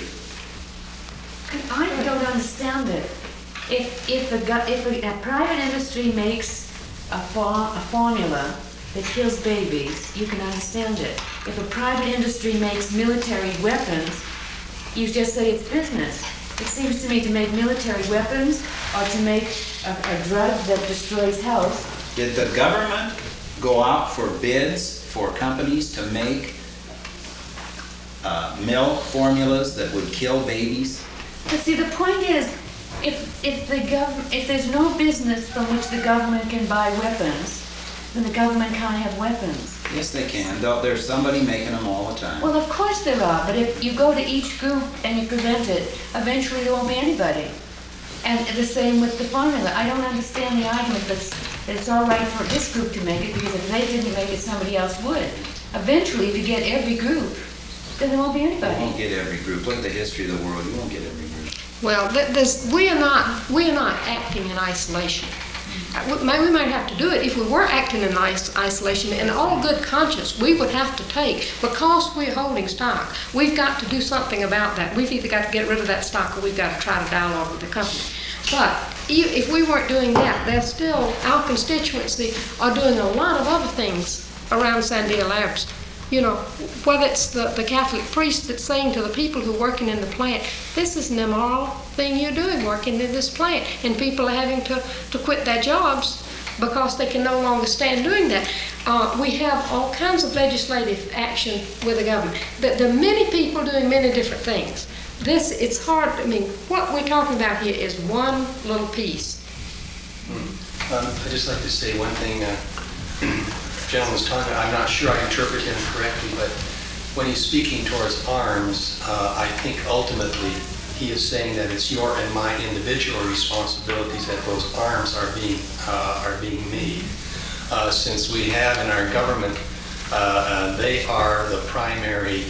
[SPEAKER 5] I don't understand it. If, if a, go- if a, a private industry makes a, for, a formula that kills babies, you can understand it. If a private industry makes military weapons, you just say it's business. It seems to me to make military weapons or to make a, a drug that destroys health.
[SPEAKER 10] Did the government go out for bids for companies to make uh, milk formulas that would kill babies?
[SPEAKER 5] But see, the point is, if, if the gov- if there's no business from which the government can buy weapons, then the government can't have weapons.
[SPEAKER 10] Yes, they can. Though there's somebody making them all the time.
[SPEAKER 5] Well, of course there are, but if you go to each group and you prevent it, eventually there won't be anybody. And the same with the formula. I don't understand the argument that that it's all right for this group to make it, because if they didn't make it, somebody else would. Eventually, if you get every group, then there won't be
[SPEAKER 10] You
[SPEAKER 5] anybody.
[SPEAKER 10] won't get every group. Look at the history of the world. You won't get every group.
[SPEAKER 1] Well, th- this, we are not, we are not acting in isolation. Uh, We may- we might have to do it. If we were acting in is- isolation, in all good conscience, we would have to take, because we're holding stock, we've got to do something about that. We've either got to get rid of that stock, or we've got to try to dialogue with the company. But e- if we weren't doing that, there's still, our constituency are doing a lot of other things around Sandia Labs. You know, whether it's the, the Catholic priest that's saying to the people who are working in the plant, this is an immoral thing you're doing, working in this plant. And people are having to, to quit their jobs because they can no longer stand doing that. Uh, we have all kinds of legislative action with the government. But there are many people doing many different things. This, it's hard, I mean, what we're talking about here is one little piece.
[SPEAKER 13] Um, I'd just like to say one thing. Uh, gentleman's talking, I'm not sure I interpret him correctly, but when he's speaking towards arms, uh, I think ultimately he is saying that it's your and my individual responsibilities that those arms are being uh, are being made. Uh, since we have in our government, uh, uh, they are the primary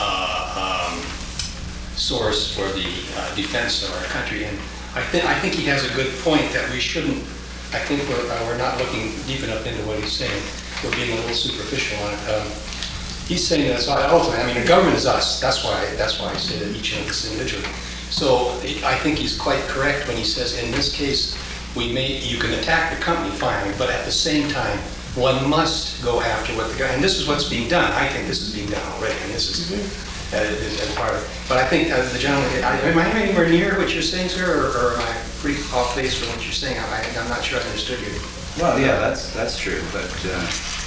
[SPEAKER 13] uh, um, source for the uh, defense of our country. And I think I think he has a good point that we shouldn't. I think we're uh, we're not looking deep enough into what he's saying. We're being a little superficial on it. Um, he's saying that ultimately, I mean, the government is us. That's why that's why I say that each of us individually. So I think he's quite correct when he says, in this case, we may you can attack the company finally, but at the same time, one must go after what the guy. And this is what's being done. I think this is being done already, and this is. Mm-hmm. Uh, is, is part of it. But I think uh, the gentleman, I, am I anywhere near what you're saying, sir, or, or am I pretty off base from what you're saying? I, I'm not sure I understood you.
[SPEAKER 10] Well, yeah, that's that's true, but uh,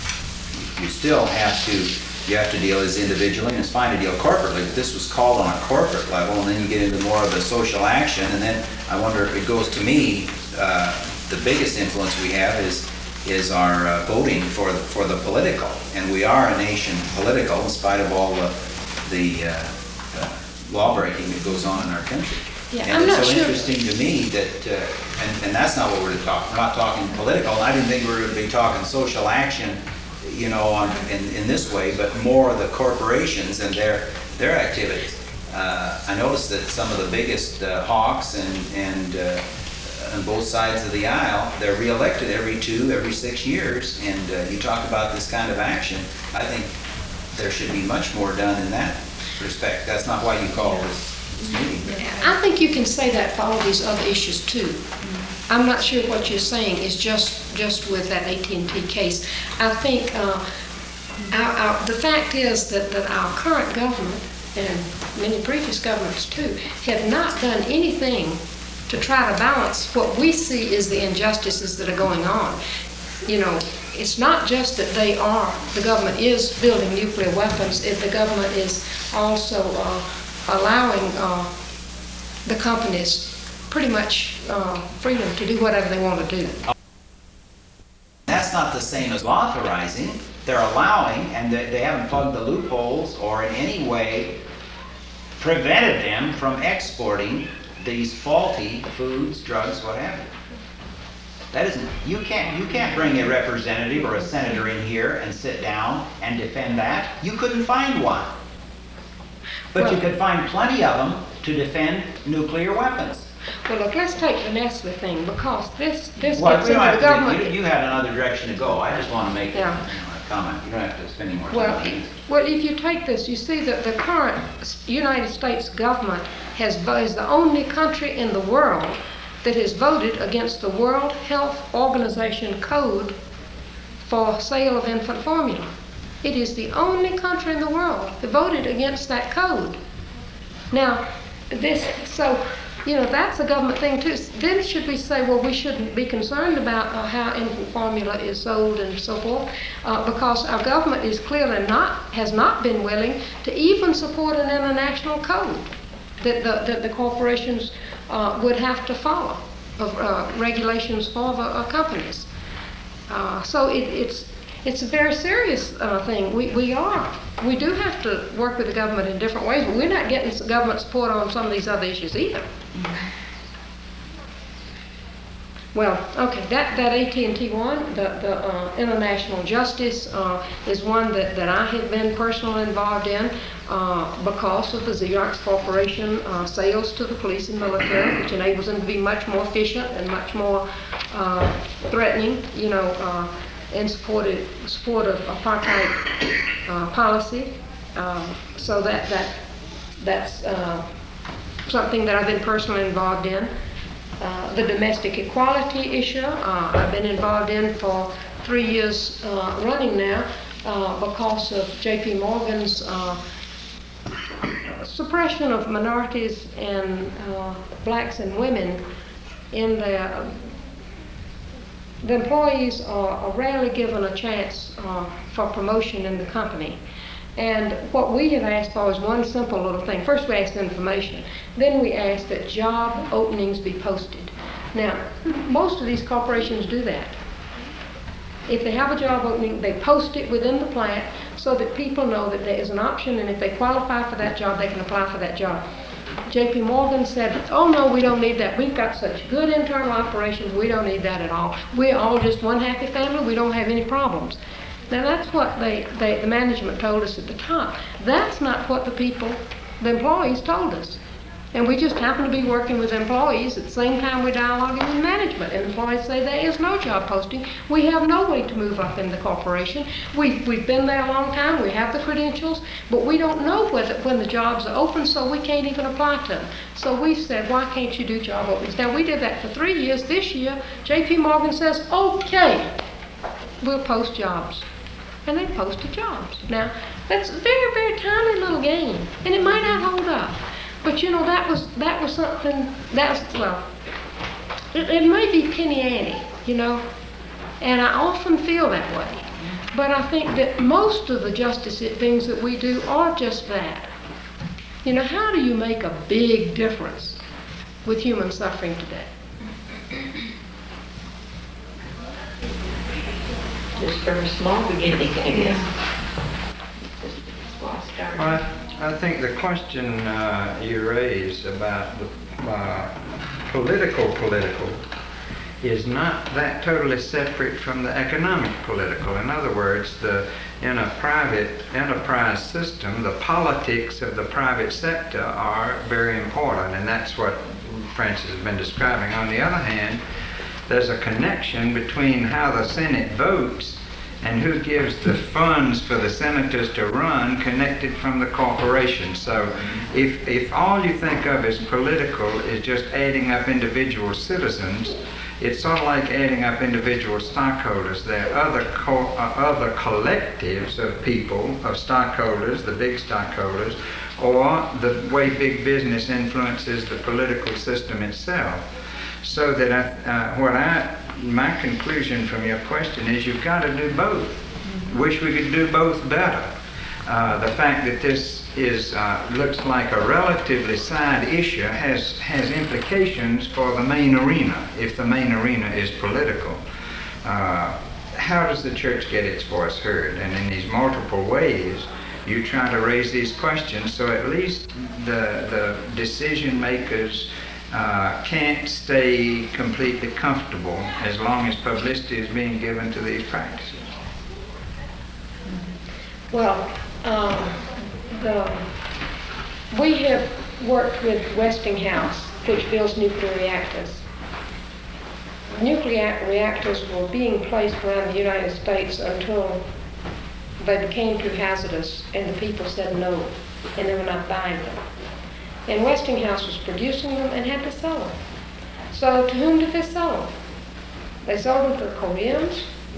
[SPEAKER 10] you still have to you have to deal as individually, and it's fine to deal corporately. But this was called on a corporate level, and then you get into more of the social action, and then I wonder if it goes to me. Uh, the biggest influence we have is is our uh, voting for the, for the political, and we are a nation political in spite of all the the uh, uh, law breaking that goes on in our country.
[SPEAKER 1] Yeah,
[SPEAKER 10] and
[SPEAKER 1] I'm
[SPEAKER 10] it's
[SPEAKER 1] not
[SPEAKER 10] so
[SPEAKER 1] sure.
[SPEAKER 10] interesting to me that, uh, and, and that's not what we're talking. We're not talking political. I didn't think we were going to be talking social action, you know, on, in, in this way, but more the corporations and their their activities. Uh, I noticed that some of the biggest uh, hawks and and uh, on both sides of the aisle, they're reelected every two, every six years. And uh, you talk about this kind of action. I think there should be much more done in that respect. That's not why you call this meeting.
[SPEAKER 1] I think you can say that for all these other issues too. I'm not sure what you're saying is just just with that A T and T case. I think uh, our, our, the fact is that, that our current government and many previous governments too have not done anything to try to balance what we see is the injustices that are going on. You know, it's not just that they are, the government is building nuclear weapons, if the government is also uh, allowing uh, the companies pretty much uh, freedom to do whatever they want to do.
[SPEAKER 10] That's not the same as authorizing. They're allowing, and they, they haven't plugged the loopholes or in any way prevented them from exporting these faulty foods, drugs, what have you. That isn't, you can't, you can't bring a representative or a senator in here and sit down and defend that. You couldn't find one. But
[SPEAKER 1] Well-
[SPEAKER 10] you could find plenty of them to defend nuclear weapons.
[SPEAKER 1] Well, look, let's take the Nestle thing, because this, this
[SPEAKER 10] Well,
[SPEAKER 1] gets
[SPEAKER 10] you,
[SPEAKER 1] into
[SPEAKER 10] don't
[SPEAKER 1] the
[SPEAKER 10] have to,
[SPEAKER 1] government.
[SPEAKER 10] you, you had another direction to go. I just want to make
[SPEAKER 1] Yeah.
[SPEAKER 10] a comment. You don't have to spend any more time
[SPEAKER 1] Well,
[SPEAKER 10] on it.
[SPEAKER 1] well, if you take this, you see that the current United States government has vo- is the only country in the world that has voted against the World Health Organization code for sale of infant formula. It is the only country in the world that voted against that code. Now, this, so, you know, that's a government thing too. Then should we say, well, we shouldn't be concerned about uh, how infant formula is sold and so forth, uh, because our government is clearly not, has not been willing to even support an international code that the, that the corporations uh, would have to follow, of uh, regulations for the uh, companies. Uh, so it, it's, it's a very serious uh, thing. We, we are, we do have to work with the government in different ways, but we're not getting government support on some of these other issues either. Well, okay, that, that A T and T one, the, the uh, international justice, uh, is one that, that I have been personally involved in uh, because of the Xerox Corporation uh, sales to the police and military, which enables them to be much more efficient and much more uh, threatening, you know, uh, in support of, support of apartheid uh, policy. Uh, so that, that that's uh, something that I've been personally involved in. Uh, the domestic equality issue, uh, I've been involved in for three years uh, running now uh, because of J P Morgan's uh, suppression of minorities and uh, blacks and women in their. The employees are, are rarely given a chance uh, for promotion in the company. And what we have asked for is one simple little thing. First we asked information, then we asked that job openings be posted. Now, most of these corporations do that. If they have a job opening, they post it within the plant so that people know that there is an option, and if they qualify for that job, they can apply for that job. J P Morgan said, oh no, we don't need that. We've got such good internal operations, we don't need that at all. We're all just one happy family, we don't have any problems. Now that's what they, they, the management told us at the top. That's not what the people, the employees told us. And we just happen to be working with employees at the same time we're dialoguing with management. And employees say there is no job posting. We have no way to move up in the corporation. We've, we've been there a long time, we have the credentials, but we don't know whether, when the jobs are open, so we can't even apply to them. So we said, why can't you do job openings? Now we did that for three years. This year, J P Morgan says, okay, we'll post jobs. And they posted jobs. Now, that's a very, very tiny little game, and it might not hold up. But you know, that was that was something, that's, well, it, it may be penny ante, you know, and I often feel that way. But I think that most of the justice things that we do are just that. You know, how do you make a big difference with human suffering today?
[SPEAKER 2] Just from a small beginning, I guess. Just small start.
[SPEAKER 14] Well, I, I think the question uh, you raised about the uh, political political is not that totally separate from the economic political. In other words, the in a private enterprise system, the politics of the private sector are very important, and that's what Francis has been describing. On the other hand, there's a connection between how the Senate votes and who gives the funds for the senators to run connected from the corporation. So if, if all you think of as political is just adding up individual citizens, it's sort of like adding up individual stockholders. There are other, co uh, other collectives of people, of stockholders, the big stockholders, or the way big business influences the political system itself. So that I, uh, what I, my conclusion from your question is you've got to do both. Wish we could do both better. Uh, the fact that this is uh, looks like a relatively side issue has has implications for the main arena. If the main arena is political, uh, how does the church get its voice heard? And in these multiple ways, you try to raise these questions so at least the the decision makers Uh, can't stay completely comfortable as long as publicity is being given to these practices.
[SPEAKER 1] Well, um, the, we have worked with Westinghouse, which builds nuclear reactors. Nuclear reactors were being placed around the United States until they became too hazardous and the people said no, and they were not buying them. And Westinghouse was producing them and had to sell them. So to whom did they sell them? They sold them to the Koreans,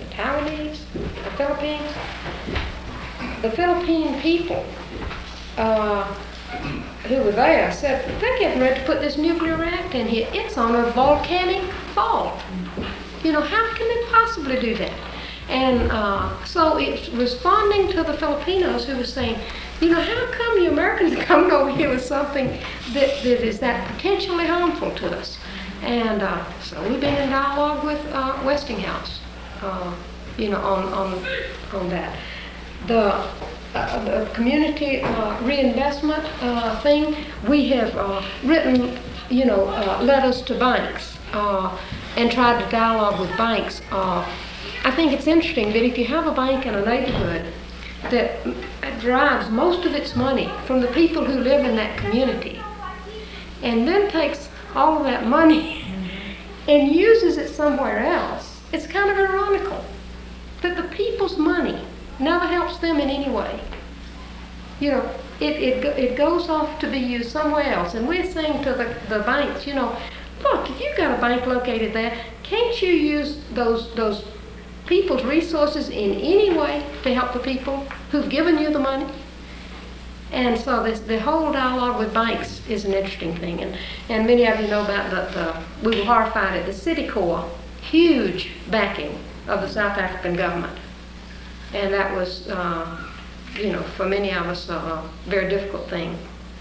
[SPEAKER 1] the Taiwanese, the Philippines. The Philippine people uh, who were there said, they're getting ready to put this nuclear reactor in here. It's on a volcanic fault. You know, how can they possibly do that? And uh, so it's responding to the Filipinos who were saying, you know, how come you Americans are coming over here with something that, that is that potentially harmful to us? And uh, so we've been in dialogue with uh, Westinghouse, uh, you know, on, on, on that. The, uh, the community uh, reinvestment uh, thing, we have uh, written, you know, uh, letters to banks uh, and tried to dialogue with banks. Uh, I think it's interesting that if you have a bank in a neighborhood that derives most of its money from the people who live in that community, and then takes all of that money and uses it somewhere else, it's kind of ironical that the people's money never helps them in any way. You know, it, it, it goes off to be used somewhere else. And we're saying to the, the banks, you know, look, if you've got a bank located there, can't you use those, those people's resources in any way to help the people who've given you the money? And so this, the whole dialogue with banks is an interesting thing. And, and many of you know about the, the, we were horrified at the Citicorp, huge backing of the South African government. And that was, uh, you know, for many of us, a, a very difficult thing.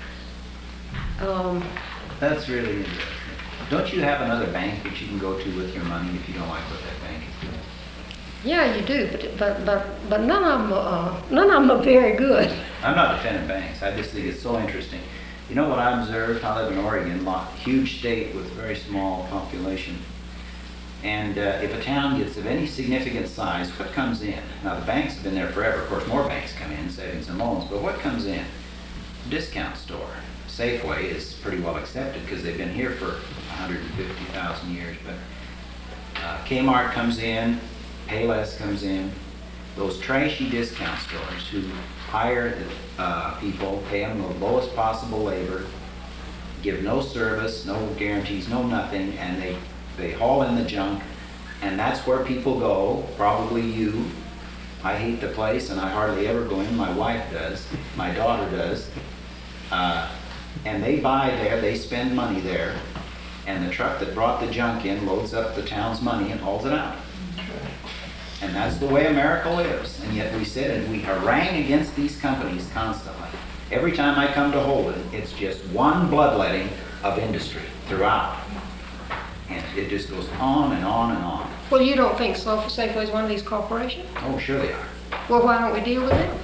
[SPEAKER 1] Um,
[SPEAKER 10] That's really interesting. Don't you have another bank that you can go to with your money if you don't like what that bank is doing?
[SPEAKER 1] yeah, you do, but but but but none of them, uh, none of them are very good.
[SPEAKER 10] I'm not defending banks. I just think it's so interesting. You know what I observed? I live in Oregon, a huge state with a very small population. And uh, if a town gets of any significant size, what comes in? Now the banks have been there forever. Of course, more banks come in, savings and loans. But what comes in? Discount store. Safeway is pretty well accepted because they've been here for one hundred fifty thousand years. But uh, Kmart comes in, Payless comes in. Those trashy discount stores who hire the, uh, people, pay them the lowest possible labor, give no service, no guarantees, no nothing, and they They haul in the junk, and that's where people go, probably you. I hate the place, and I hardly ever go in. My wife does. My daughter does. Uh, and they buy there, they spend money there, and the truck that brought the junk in loads up the town's money and hauls it out. And that's the way America lives. And yet we sit and we harangue against these companies constantly. Every time I come to Holden, it's just one bloodletting of industry throughout. And it just goes on and on and on.
[SPEAKER 1] Well, you don't think Slow Safeway is one of these corporations?
[SPEAKER 10] Oh, sure they are.
[SPEAKER 1] Well, why don't we deal with them?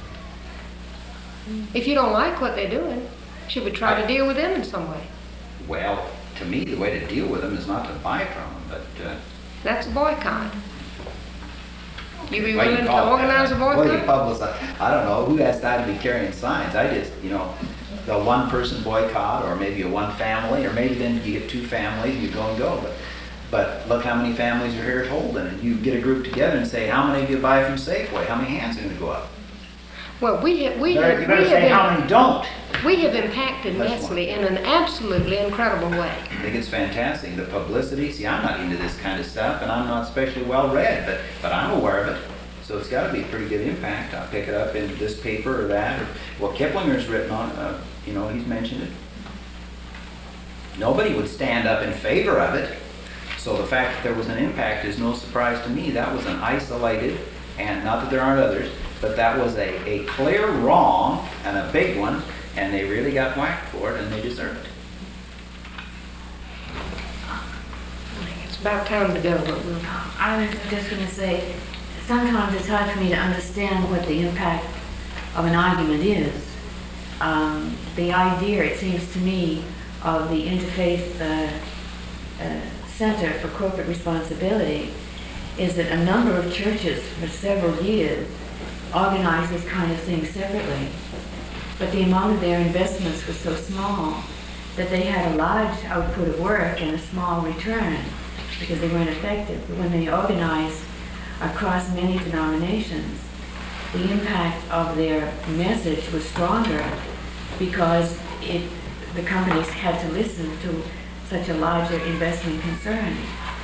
[SPEAKER 1] If you don't like what they're doing, should we try to deal with them in some way?
[SPEAKER 10] Well, to me, the way to deal with them is not to buy from them, but... Uh,
[SPEAKER 1] That's a boycott. You be
[SPEAKER 10] Why you
[SPEAKER 1] willing to
[SPEAKER 10] call it
[SPEAKER 1] organize a
[SPEAKER 10] that? Well, you
[SPEAKER 1] boycott?
[SPEAKER 10] publicize. I don't know who has time to be carrying signs. I just, you know, the one person boycott, or maybe a one family, or maybe then you get two families and you go and go. But, but look how many families are here at Holden, and you get a group together and say, how many of you buy from Safeway? How many hands are going to go up?
[SPEAKER 1] Well, we have, we
[SPEAKER 10] You
[SPEAKER 1] have,
[SPEAKER 10] better, you better
[SPEAKER 1] we
[SPEAKER 10] say how
[SPEAKER 1] have,
[SPEAKER 10] many don't.
[SPEAKER 1] we have impacted
[SPEAKER 10] That's
[SPEAKER 1] Nestle in an absolutely incredible way.
[SPEAKER 10] I think it's fantastic. The publicity, see, I'm not into this kind of stuff, and I'm not especially well read, but, but I'm aware of it. So it's got to be a pretty good impact. I'll pick it up into this paper or that, or what Kiplinger's written on, uh, you know, he's mentioned it. Nobody would stand up in favor of it. So the fact that there was an impact is no surprise to me. That was an isolated, and not that there aren't others, but that was a, a clear wrong and a big one, and they really got whacked for it, and they deserve it.
[SPEAKER 1] It's about time to go, but we'll...
[SPEAKER 5] I was just going to say, sometimes it's hard for me to understand what the impact of an argument is. Um, the idea, it seems to me, of the Interfaith uh, uh, Center for Corporate Responsibility is that a number of churches for several years organized this kind of thing separately. But the amount of their investments was so small that they had a large output of work and a small return because they weren't effective. But when they organized across many denominations, the impact of their message was stronger because it, the companies had to listen to such a larger investment concern.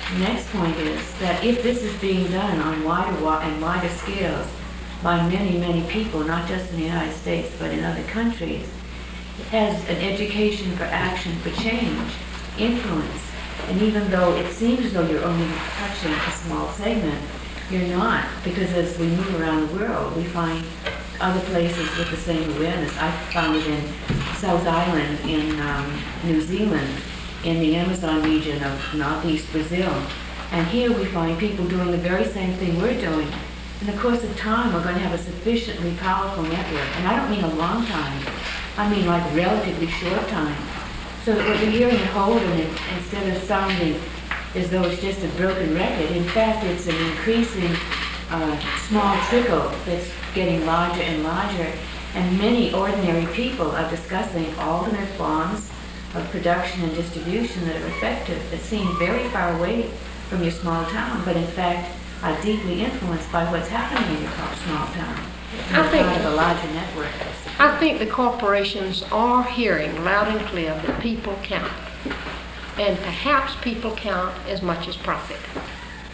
[SPEAKER 5] The next point is that if this is being done on wider wa- and wider scales by many, many people, not just in the United States, but in other countries, it has an education for action, for change, influence. And even though it seems as though you're only touching a small segment, you're not, because as we move around the world, we find other places with the same awareness. I found it in South Island in um, New Zealand, in the Amazon region of northeast Brazil. And here we find people doing the very same thing we're doing. In the course of time, we're going to have a sufficiently powerful network. And I don't mean a long time. I mean like relatively short time. So that what you're hearing in Holden, it, instead of sounding as though it's just a broken record, in fact, it's an increasing uh, small trickle that's getting larger and larger. And many ordinary people are discussing alternate forms of production and distribution that are effective, that seem very far away from your small town, but in fact are deeply influenced by what's happening in your small town.
[SPEAKER 1] I
[SPEAKER 5] They're
[SPEAKER 1] think-
[SPEAKER 5] part of a larger network.
[SPEAKER 1] I think the corporations are hearing loud and clear that people count. And perhaps people count as much as profit.